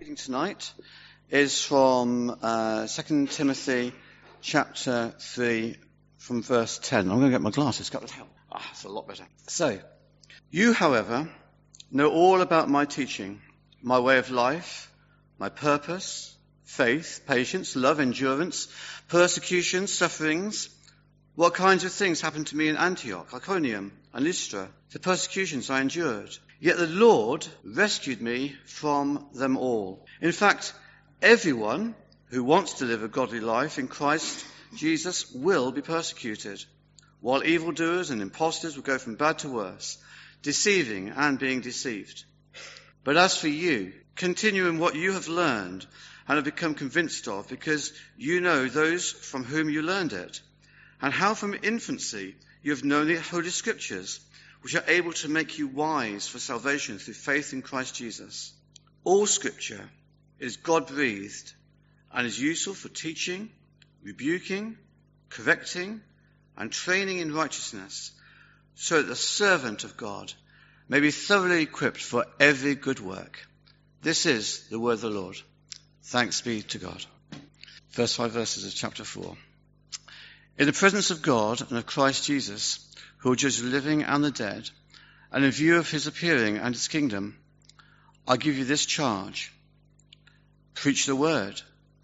Reading tonight is from 2 Timothy chapter 3 from verse 10. I'm going to get my glasses. Got to help. That's a lot better. So, you, however, know all about my teaching, my way of life, my purpose, faith, patience, love, endurance, persecution, sufferings. What kinds of things happened to me in Antioch, Iconium, and Lystra, the persecutions I endured. Yet the Lord rescued me from them all. In fact, everyone who wants to live a godly life in Christ Jesus will be persecuted, while evildoers and impostors will go from bad to worse, deceiving and being deceived. But as for you, continue in what you have learned and have become convinced of, because you know those from whom you learned it, and how from infancy you have known the Holy Scriptures, which are able to make you wise for salvation through faith in Christ Jesus. All Scripture is God-breathed and is useful for teaching, rebuking, correcting, and training in righteousness, so that the servant of God may be thoroughly equipped for every good work. This is the word of the Lord. Thanks be to God. First 5 verses of chapter 4. In the presence of God and of Christ Jesus, who will judge the living and the dead, and in view of his appearing and his kingdom, I give you this charge. Preach the word.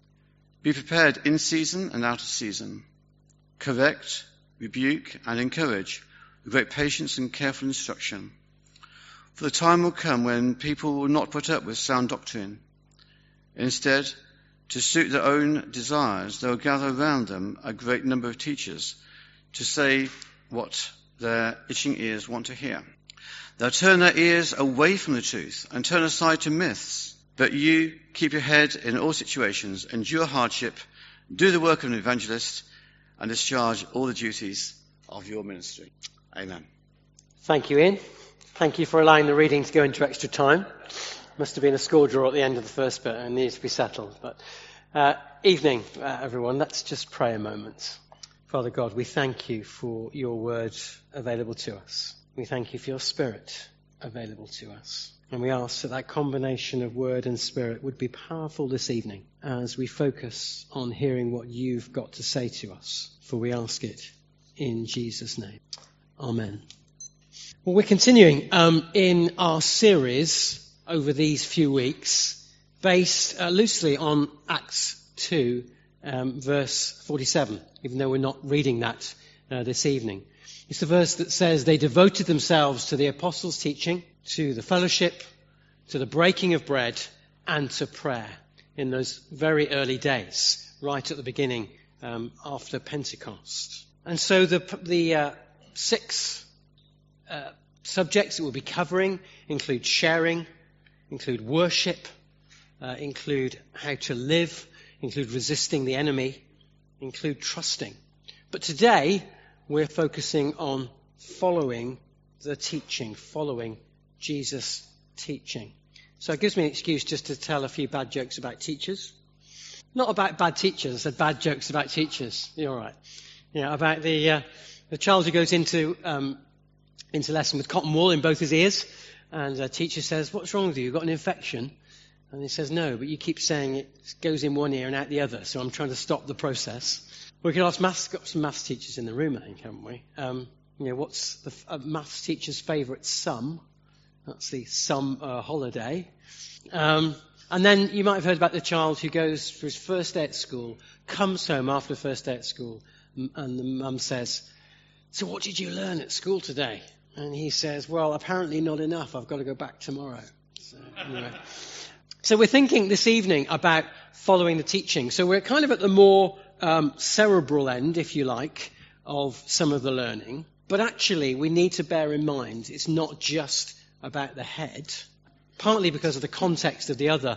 Be prepared in season and out of season. Correct, rebuke, and encourage with great patience and careful instruction. For the time will come when people will not put up with sound doctrine. Instead, to suit their own desires, they will gather around them a great number of teachers to say what their itching ears want to hear. They'll turn their ears away from the truth and turn aside to myths. But you keep your head in all situations, endure hardship, do the work of an evangelist, and discharge all the duties of your ministry. Amen. Thank you, Ian. Thank you for allowing the reading to go into extra time. Must have been a score draw at the end of the first bit and needs to be settled. But evening, everyone. Let's just pray a moment. Father God, we thank you for your word available to us. We thank you for your Spirit available to us. And we ask that that combination of word and Spirit would be powerful this evening as we focus on hearing what you've got to say to us. For we ask it in Jesus' name. Amen. Well, we're continuing in our series over these few weeks based loosely on Acts 2, verse 47, even though we're not reading that this evening. It's the verse that says, they devoted themselves to the apostles' teaching, to the fellowship, to the breaking of bread, and to prayer in those very early days, right at the beginning after Pentecost. And so the 6 subjects that we'll be covering include sharing, include worship, include how to live, include resisting the enemy, include trusting. But today, we're focusing on following the teaching, following Jesus' teaching. So it gives me an excuse just to tell a few bad jokes about teachers. Not about bad teachers, I said bad jokes about teachers. You're all right. Yeah, about the child who goes into lesson with cotton wool in both his ears, and the teacher says, "What's wrong with you? You've got an infection?" And he says, "No, but you keep saying it goes in one ear and out the other, so I'm trying to stop the process." We could ask maths, got some maths teachers in the room, I think, haven't we? What's the maths teacher's favourite sum? That's the sum holiday. And then you might have heard about the child who goes for his first day at school, comes home after the first day at school, and the mum says, "So what did you learn at school today?" And he says, "Well, apparently not enough. I've got to go back tomorrow." So, anyway. So we're thinking this evening about following the teaching. So we're kind of at the more cerebral end, if you like, of some of the learning. But actually, we need to bear in mind it's not just about the head, partly because of the context of the other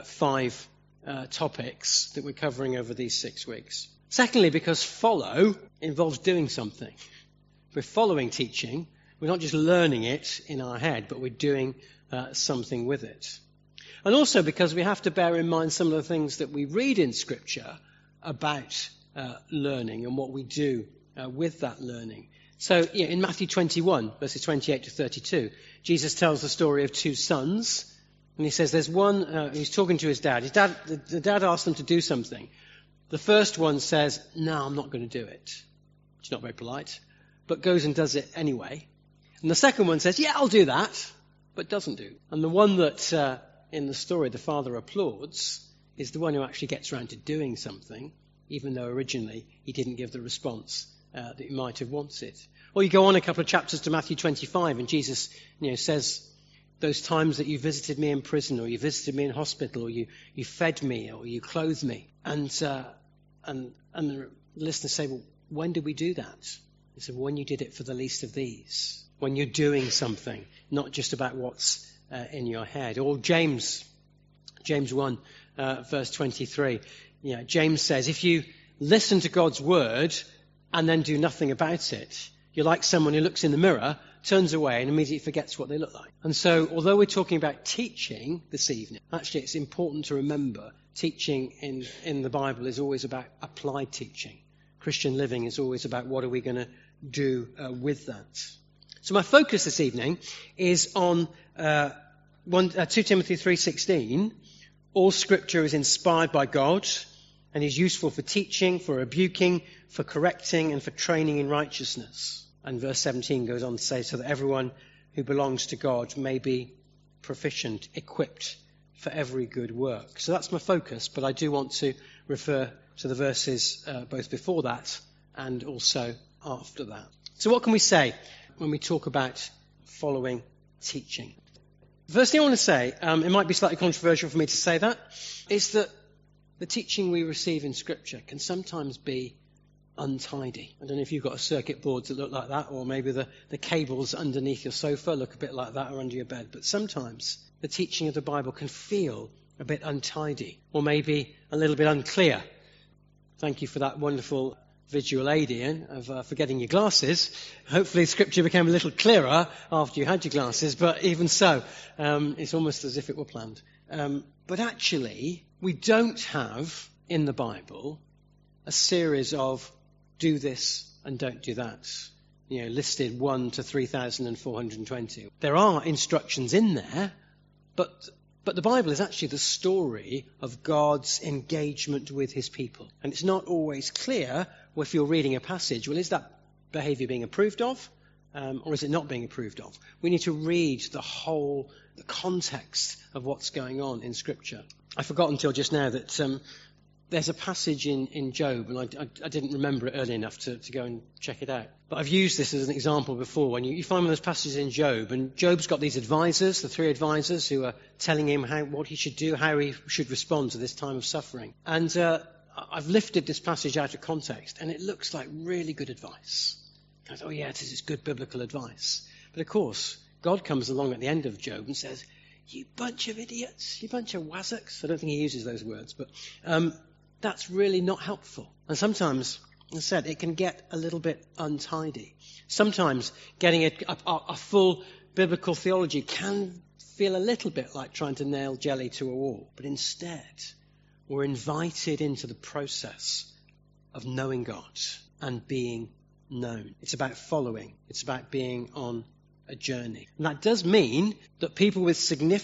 5 topics that we're covering over these 6 weeks. Secondly, because follow involves doing something. If we're following teaching, we're not just learning it in our head, but we're doing something with it. And also because we have to bear in mind some of the things that we read in Scripture about learning and what we do with that learning. So in Matthew 21, verses 28 to 32, Jesus tells the story of 2 sons And he says there's one, he's talking to his dad. The dad asked him to do something. The first one says, no, I'm not going to do it. It's not very polite, but goes and does it anyway. And the second one says, yeah, I'll do that, but doesn't do. And the one that, in the story, the father applauds is the one who actually gets around to doing something, even though originally he didn't give the response that he might have wanted. Or you go on a couple of chapters to Matthew 25, and Jesus, says, those times that you visited me in prison, or you visited me in hospital, or you fed me, or you clothed me. And the listeners say, well, when did we do that? He said, well, when you did it for the least of these. When you're doing something, not just about what's in your head. Or James 1, verse 23. James says, if you listen to God's word and then do nothing about it, you're like someone who looks in the mirror, turns away and immediately forgets what they look like. And so, although we're talking about teaching this evening, actually it's important to remember teaching in the Bible is always about applied teaching. Christian living is always about what are we going to do with that. So my focus this evening is on 2 Timothy 3:16. All scripture is inspired by God and is useful for teaching, for rebuking, for correcting, and for training in righteousness. And verse 17 goes on to say, so that everyone who belongs to God may be proficient, equipped for every good work. So that's my focus, but I do want to refer to the verses both before that and also after that. So what can we say when we talk about following teaching? The first thing I want to say, it might be slightly controversial for me to say that, is that the teaching we receive in Scripture can sometimes be untidy. I don't know if you've got a circuit board that look like that, or maybe the cables underneath your sofa look a bit like that, or under your bed. But sometimes the teaching of the Bible can feel a bit untidy, or maybe a little bit unclear. Thank you for that wonderful visual aid, Ian, of forgetting your glasses. Hopefully Scripture became a little clearer after you had your glasses, but even so, it's almost as if it were planned. But actually, we don't have in the Bible a series of do this and don't do that, listed 1 to 3,420. There are instructions in there, but the Bible is actually the story of God's engagement with his people. And it's not always clear, if you're reading a passage, well, is that behavior being approved of, or is it not being approved of? We need to read the context of what's going on in Scripture. I forgot until just now that there's a passage in Job, and I didn't remember it early enough to go and check it out. But I've used this as an example before. When you find one of those passages in Job, and Job's got these advisors, the 3 advisors, who are telling him what he should do, how he should respond to this time of suffering. And I've lifted this passage out of context, and it looks like really good advice. I thought, it is good biblical advice. But of course, God comes along at the end of Job and says, you bunch of idiots, you bunch of wazzocks. I don't think he uses those words, but that's really not helpful. And sometimes, as I said, it can get a little bit untidy. Sometimes getting a full biblical theology can feel a little bit like trying to nail jelly to a wall. But instead, we're invited into the process of knowing God and being known. It's about following. It's about being on a journey. And that does mean that people with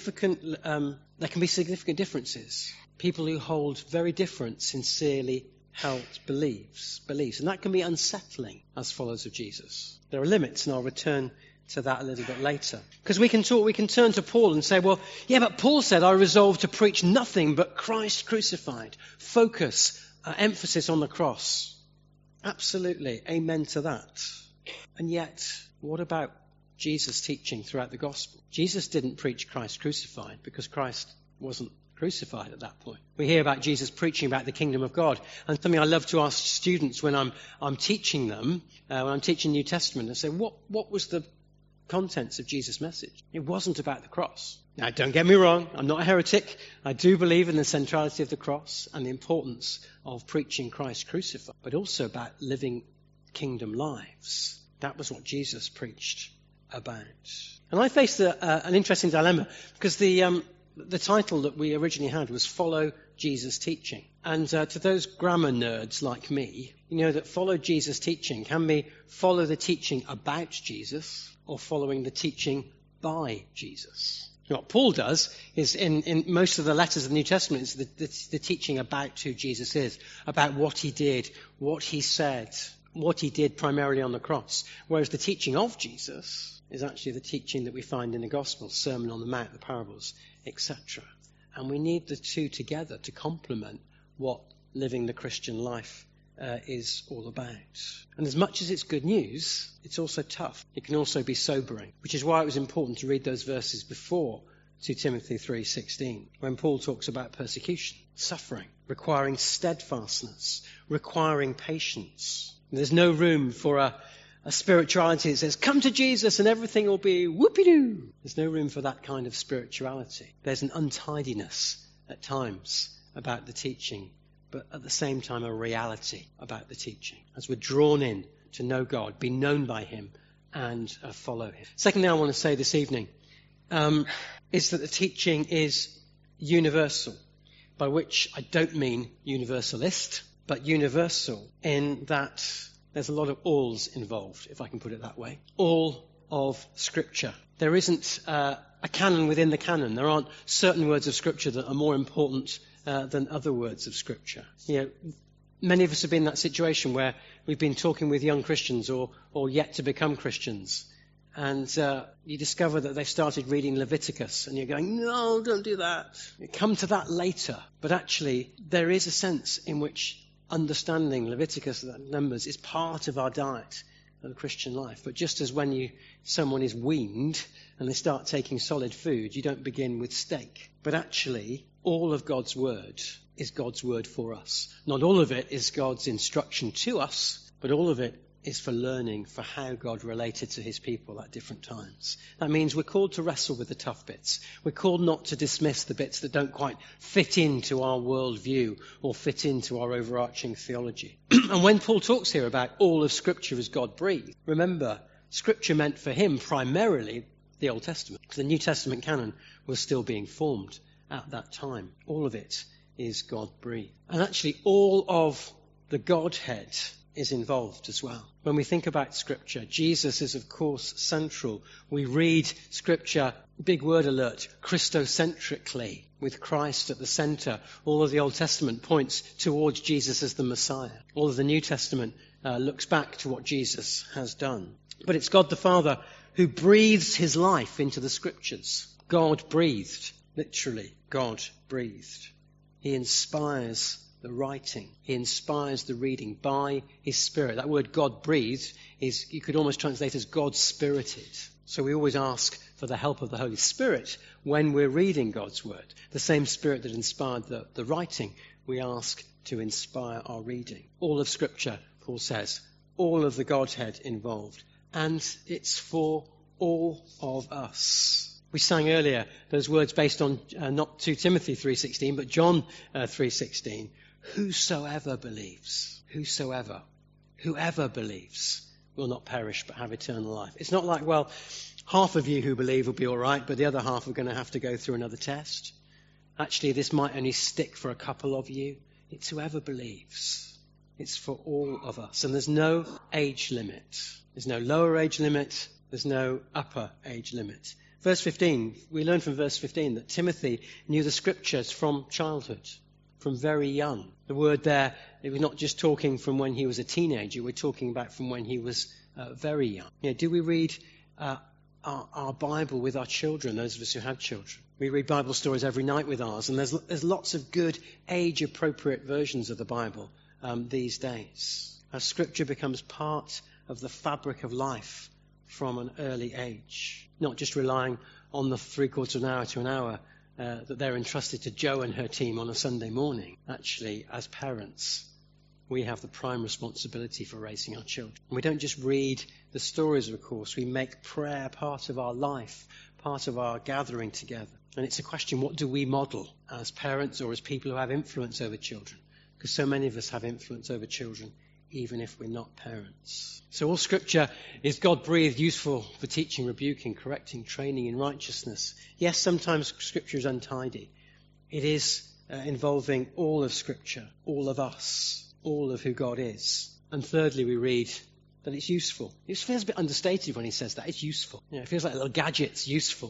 there can be significant differences. People who hold very different, sincerely held beliefs. And that can be unsettling as followers of Jesus. There are limits, and I'll return to that a little bit later. Because we can turn to Paul and say, but Paul said, I resolved to preach nothing but Christ crucified. Focus, emphasis on the cross. Absolutely, amen to that. And yet, what about Jesus' teaching throughout the gospel? Jesus didn't preach Christ crucified because Christ wasn't crucified at that point. We hear about Jesus preaching about the kingdom of God. And something I love to ask students when I'm teaching them, when I'm teaching New Testament, I say, what was the contents of Jesus' message? It wasn't about the cross. Now, don't get me wrong, I'm not a heretic. I do believe in the centrality of the cross and the importance of preaching Christ crucified, but also about living kingdom lives. That was what Jesus preached about. And I faced an interesting dilemma, because the title that we originally had was Follow Jesus' Teaching. And to those grammar nerds like me, you know that follow Jesus' teaching can be follow the teaching about Jesus or following the teaching by Jesus. What Paul does is in most of the letters of the New Testament is the teaching about who Jesus is, about what he did, what he said, what he did primarily on the cross. Whereas the teaching of Jesus is actually the teaching that we find in the Gospels, Sermon on the Mount, the parables, etc. And we need the two together to complement what living the Christian life is all about. And as much as it's good news, it's also tough. It can also be sobering, which is why it was important to read those verses before 2 Timothy 3:16, when Paul talks about persecution, suffering, requiring steadfastness, requiring patience. And there's no room for a spirituality that says, come to Jesus and everything will be whoopie-doo. There's no room for that kind of spirituality. There's an untidiness at times about the teaching, but at the same time a reality about the teaching, as we're drawn in to know God, be known by him, and follow him. Secondly, I want to say this evening is that the teaching is universal, by which I don't mean universalist, but universal in that there's a lot of alls involved, if I can put it that way. All of Scripture. There isn't a canon within the canon. There aren't certain words of Scripture that are more important than other words of Scripture. You know, many of us have been in that situation where we've been talking with young Christians or yet to become Christians, and you discover that they've started reading Leviticus, and you're going, no, don't do that. You come to that later. But actually, there is a sense in which understanding Leviticus and Numbers is part of our diet of the Christian life. But just as when someone is weaned and they start taking solid food, you don't begin with steak. But actually, all of God's word is God's word for us. Not all of it is God's instruction to us, but all of it is for learning for how God related to his people at different times. That means we're called to wrestle with the tough bits. We're called not to dismiss the bits that don't quite fit into our worldview or fit into our overarching theology. And when Paul talks here about all of Scripture as God-breathed, remember, Scripture meant for him primarily the Old Testament, because the New Testament canon was still being formed at that time. All of it is God-breathed. And actually all of the Godhead is involved as well. When we think about Scripture, Jesus is of course central. We read Scripture, big word alert, Christocentrically, with Christ at the center. All of the Old Testament points towards Jesus as the Messiah. All of the New Testament looks back to what Jesus has done. But it's God the Father who breathes his life into the Scriptures. God breathed, literally, God breathed. He inspires the writing. He inspires the reading by his Spirit. That word God breathed is, you could almost translate as God spirited. So we always ask for the help of the Holy Spirit when we're reading God's word. The same Spirit that inspired the writing, we ask to inspire our reading. All of Scripture, Paul says, all of the Godhead involved. And it's for all of us. We sang earlier those words based on not 2 Timothy 3:16, but John 3:16. Whosoever believes, whoever believes will not perish but have eternal life. It's not like, well, half of you who believe will be all right, but the other half are going to have to go through another test. Actually, this might only stick for a couple of you. It's whoever believes. It's for all of us. And there's no age limit. There's no lower age limit. There's no upper age limit. Verse 15, we learn from verse 15 that Timothy knew the Scriptures from childhood, from very young. The word there, it was not just talking from when he was a teenager, we're talking about from when he was very young. You know, do we read our Bible with our children, those of us who have children? We read Bible stories every night with ours, and there's lots of good age-appropriate versions of the Bible these days. As Scripture becomes part of the fabric of life from an early age, not just relying on the 3/4 of an hour to an hour that they're entrusted to Jo and her team on a Sunday morning. Actually, as parents, we have the prime responsibility for raising our children. And we don't just read the stories, of course. We make prayer part of our life, part of our gathering together. And it's a question, what do we model as parents or as people who have influence over children? Because so many of us have influence over children, even if we're not parents. So all Scripture is God-breathed, useful for teaching, rebuking, correcting, training in righteousness. Yes, sometimes Scripture is untidy. It is involving all of Scripture, all of us, all of who God is. And thirdly, we read that it's useful. It feels a bit understated when he says that. It's useful. You know, it feels like a little gadget's useful.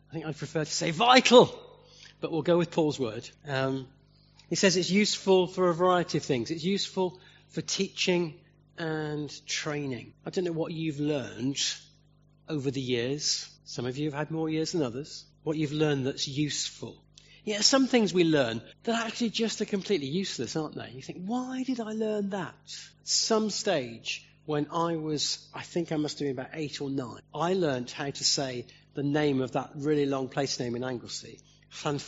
I think I'd prefer to say vital, but we'll go with Paul's word. He says it's useful for a variety of things. It's useful for teaching and training. I don't know what you've learned over the years. Some of you have had more years than others. What you've learned that's useful. Yeah, some things we learn that actually just are completely useless, aren't they? You think, why did I learn that? At some stage, when I think I must have been about 8 or 9, I learned how to say the name of that really long place name in Anglesey. And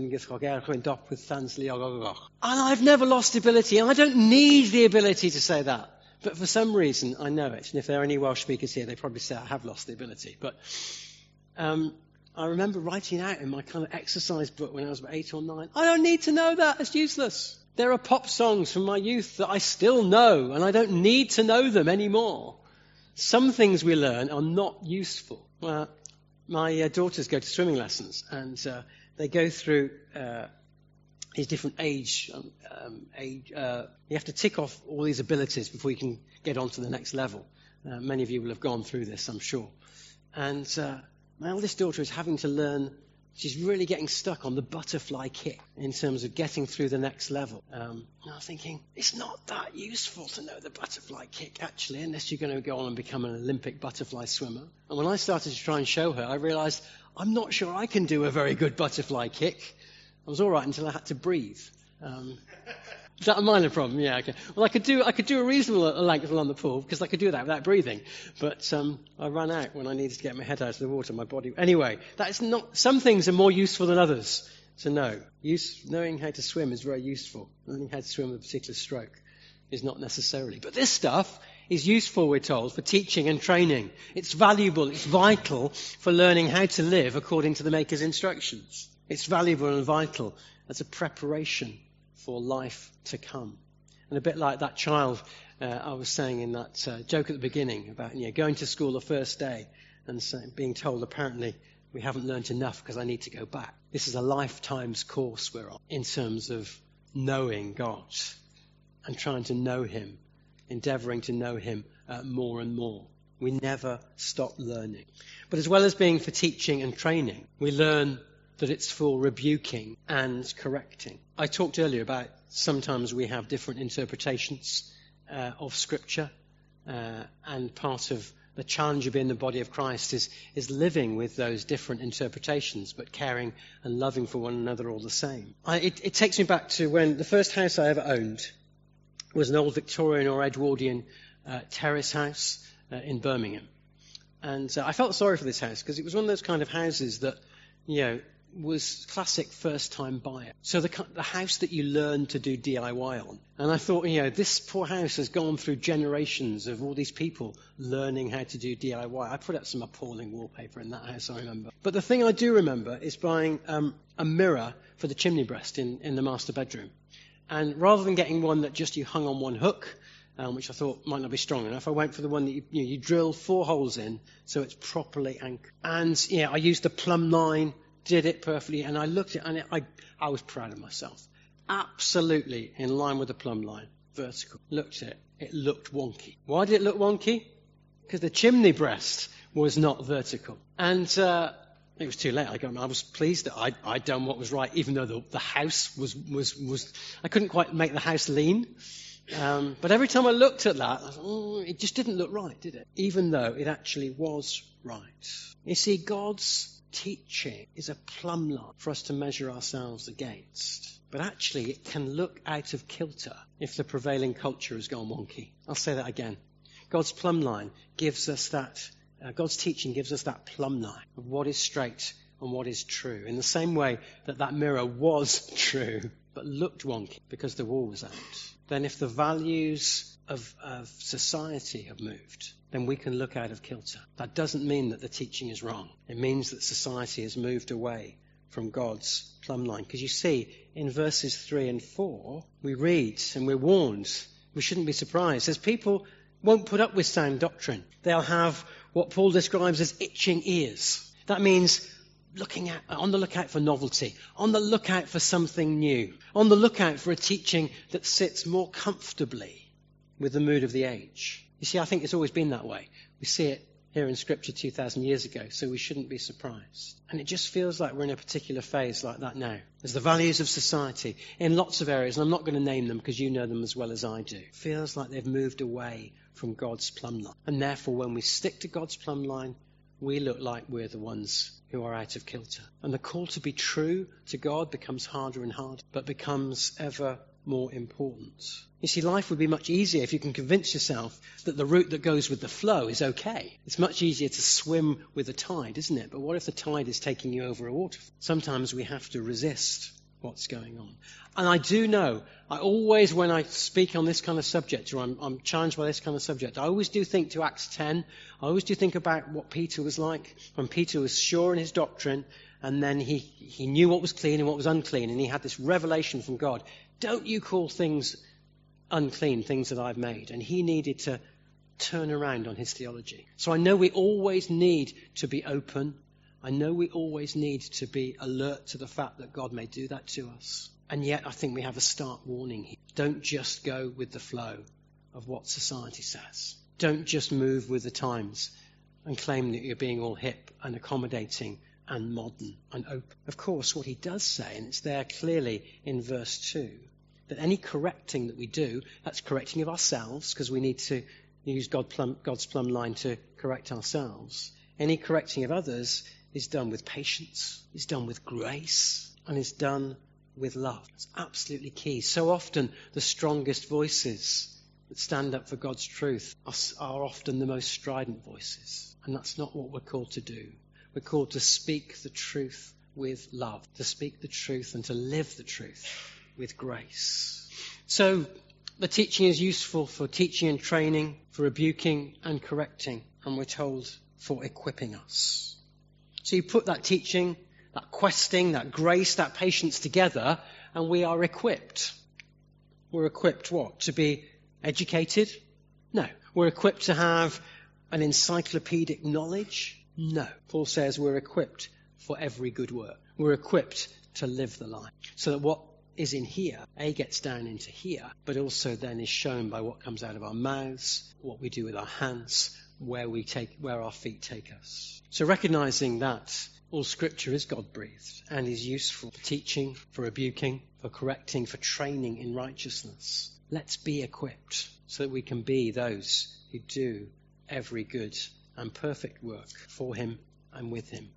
I've never lost the ability, and I don't need the ability to say that. But for some reason, I know it. And if there are any Welsh speakers here, they probably say I have lost the ability. But I remember writing out in my kind of exercise book when I was about 8 or 9, I don't need to know that. It's useless. There are pop songs from my youth that I still know, and I don't need to know them anymore. Some things we learn are not useful. Well, my daughters go to swimming lessons, and they go through these different age. You have to tick off all these abilities before you can get on to the next level. Many of you will have gone through this, I'm sure. And my eldest daughter is having to learn. She's really getting stuck on the butterfly kick in terms of getting through the next level. And I was thinking, it's not that useful to know the butterfly kick, actually, unless you're going to go on and become an Olympic butterfly swimmer. And when I started to try and show her, I realized I'm not sure I can do a very good butterfly kick. I was all right until I had to breathe. Is that a minor problem? Yeah, okay. Well, I could do a reasonable length along the pool because I could do that without breathing. But I ran out when I needed to get my head out of the water, my body. Anyway, that's not. Some things are more useful than others to know. Knowing how to swim is very useful. Learning how to swim with a particular stroke is not necessarily. But this stuff is useful, we're told, for teaching and training. It's valuable. It's vital for learning how to live according to the Maker's instructions. It's valuable and vital as a preparation for life to come. And a bit like that child I was saying in that joke at the beginning about going to school the first day and being told apparently we haven't learnt enough because I need to go back. This is a lifetime's course we're on in terms of knowing God and trying to know Him, endeavouring to know Him more and more. We never stop learning. But as well as being for teaching and training, we learn that it's for rebuking and correcting. I talked earlier about sometimes we have different interpretations of Scripture, and part of the challenge of being the body of Christ is living with those different interpretations, but caring and loving for one another all the same. It takes me back to when the first house I ever owned was an old Victorian or Edwardian terrace house in Birmingham. And I felt sorry for this house because it was one of those kind of houses that, was classic first-time buyer. So the house that you learn to do DIY on. And I thought, this poor house has gone through generations of all these people learning how to do DIY. I put up some appalling wallpaper in that house, I remember. But the thing I do remember is buying a mirror for the chimney breast in the master bedroom. And rather than getting one that just you hung on one hook, which I thought might not be strong enough, I went for the one that you drill 4 holes in so it's properly anchored. And I used the plumb line, did it perfectly, and I looked at it, and I was proud of myself. Absolutely in line with the plumb line, vertical. Looked at it, it looked wonky. Why did it look wonky? Because the chimney breast was not vertical. And it was too late. I was pleased that I'd done what was right, even though the house was I couldn't quite make the house lean. But every time I looked at that, I thought, it just didn't look right, did it? Even though it actually was right. You see, God's teaching is a plumb line for us to measure ourselves against. But actually, it can look out of kilter if the prevailing culture has gone wonky. I'll say that again. God's plumb line gives us that, God's teaching gives us that plumb line of what is straight and what is true. In the same way that mirror was true, but looked wonky because the wall was out. Then if the values of society have moved, then we can look out of kilter. That doesn't mean that the teaching is wrong. It means that society has moved away from God's plumb line. Because you see, in verses 3 and 4, we read and we're warned. We shouldn't be surprised. It says people won't put up with sound doctrine. They'll have what Paul describes as itching ears. That means on the lookout for novelty, on the lookout for something new, on the lookout for a teaching that sits more comfortably with the mood of the age. You see, I think it's always been that way. We see it here in Scripture 2,000 years ago, so we shouldn't be surprised. And it just feels like we're in a particular phase like that now. There's the values of society in lots of areas, and I'm not going to name them because you know them as well as I do. It feels like they've moved away from God's plumb line. And therefore, when we stick to God's plumb line, we look like we're the ones who are out of kilter. And the call to be true to God becomes harder and harder, but becomes ever more important. You see, life would be much easier if you can convince yourself that the route that goes with the flow is okay. It's much easier to swim with the tide, isn't it? But what if the tide is taking you over a waterfall? Sometimes we have to resist what's going on. And I do know, I always, when I speak on this kind of subject, or I'm challenged by this kind of subject, I always do think to Acts 10. I always do think about what Peter was like when Peter was sure in his doctrine, and then he knew what was clean and what was unclean, and he had this revelation from God. Don't you call things unclean, things that I've made? And he needed to turn around on his theology. So I know we always need to be open. I know we always need to be alert to the fact that God may do that to us. And yet I think we have a stark warning here. Don't just go with the flow of what society says. Don't just move with the times and claim that you're being all hip and accommodating and modern and open. Of course, what he does say, and it's there clearly in verse 2, that any correcting that we do, that's correcting of ourselves, because we need to use God's plumb line to correct ourselves. Any correcting of others is done with patience, is done with grace, and is done with love. It's absolutely key. So often the strongest voices that stand up for God's truth are often the most strident voices. And that's not what we're called to do. We're called to speak the truth with love, to speak the truth and to live the truth with grace. So the teaching is useful for teaching and training, for rebuking and correcting, and we're told for equipping us. So you put that teaching, that questing, that grace, that patience together, and we are equipped. We're equipped what? To be educated? No. We're equipped to have an encyclopedic knowledge? No. Paul says we're equipped for every good work. We're equipped to live the life. So that what is in here, gets down into here, but also then is shown by what comes out of our mouths, what we do with our hands, where our feet take us. So recognizing that all Scripture is God-breathed and is useful for teaching, for rebuking, for correcting, for training in righteousness. Let's be equipped so that we can be those who do every good and perfect work for him and with him.